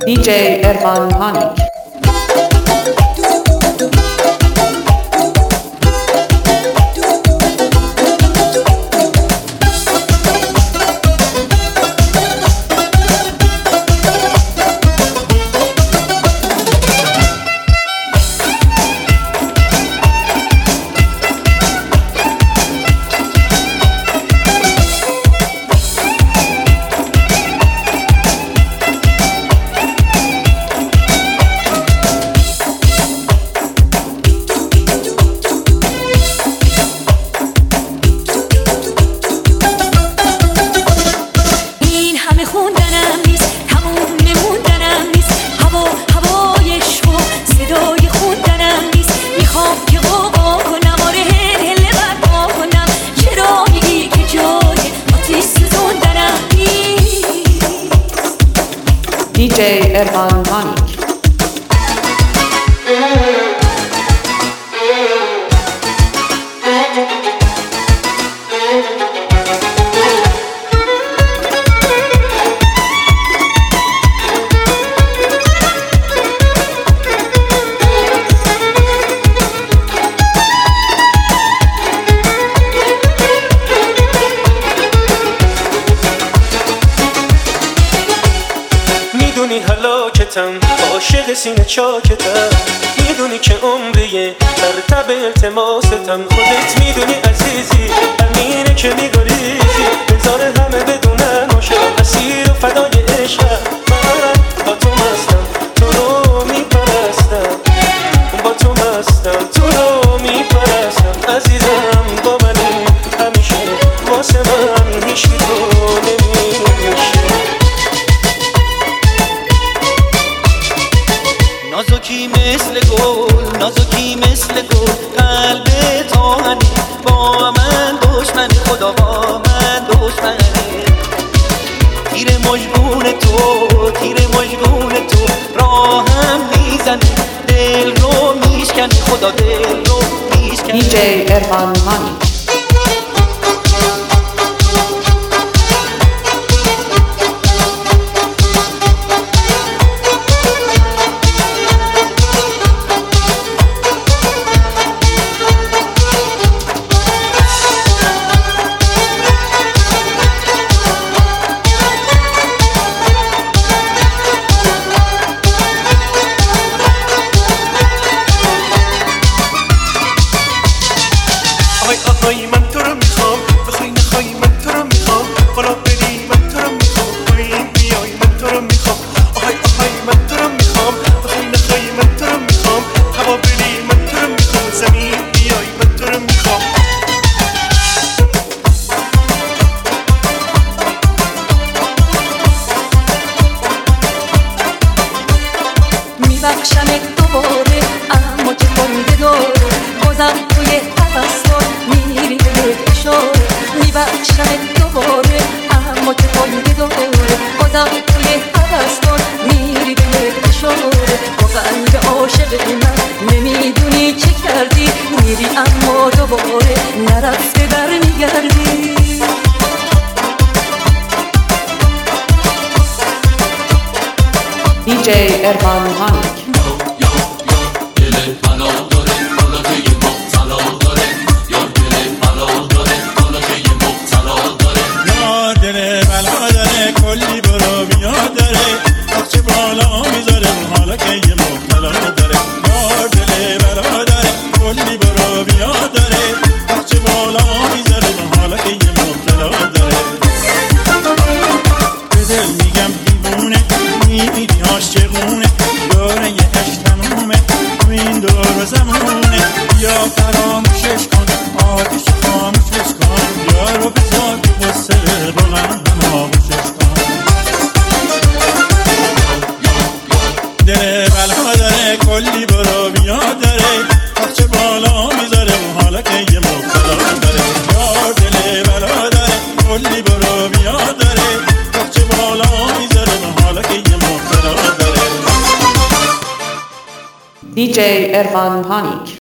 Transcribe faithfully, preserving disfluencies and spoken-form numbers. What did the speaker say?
دی جی Erfan Panik. دی جی Erfan Panik. میدونی هلاکتم عاشق سینه چاکتم، میدونی که عمریه در تب التماستم، خودت میدونی عزیزی همینه که میگریزی، بذار همه بدونن عاشق اسیر و فدای عشقم، من با تو مستم تو رو میپرستم، با تو مستم تو رو میپرستم، عزیزم با منی همیشه، واسه من هیچ تو نمیشه. نازکی مثل گل، نازکی مثل گل، قلب تاهنی با من دشمنی، خدا با من دشمنی، تیر مجبور تو، تیر مجبور تو راهم میزنی، دل رو میشکنی، خدا دل رو میشکنی. دی جی Erfan Panik. آهای من تو رو میخوام، بخوای نخوای من تو رو میخوام، بالا بری من تو رو میخوام، پایین بیای من تو رو میخوام، آهای آهای من تو رو میخوام، بخوای نخوای من تو رو میخوام، هوا بری من تو رو میخوام، زمین بیای من تو رو میخوام. میبخشمت دوباره اما که کنده داره، بازم توی هوستان میری به اشاره، میبخشمت دوباره اما که کنده داره، بازم توی هوستان میری به اشاره، با قلب عاشق من نمیدونی چه کردی، میری اما دوباره نرفته برمیگردی. دی جی Erfan Panik. کلی برو بیا داره، بخچه بالا میذاره حالا که یه مبتلا داره، یار دل بلا داره، کلی برو بیا داره، بخچه بالا میذاره حالا که یه مبتلا داره. به دل میگم دیوونه، میبینی عاشقونه، داره یه عشق تمومه تو این دور زمونه، یا فراموشش کن آتیش خاموشش کن، یارو بذار تو قصه با من آغوشش کن. دل بلا داره، کلی برو بیا داره، بخچه بالا میذاره حالا که یه مبتلا داره، یار دل بلا داره، کلی برو بیا داره، بخچه بالا میذاره حالا که یه مبتلا داره. دی جی Erfan Panik.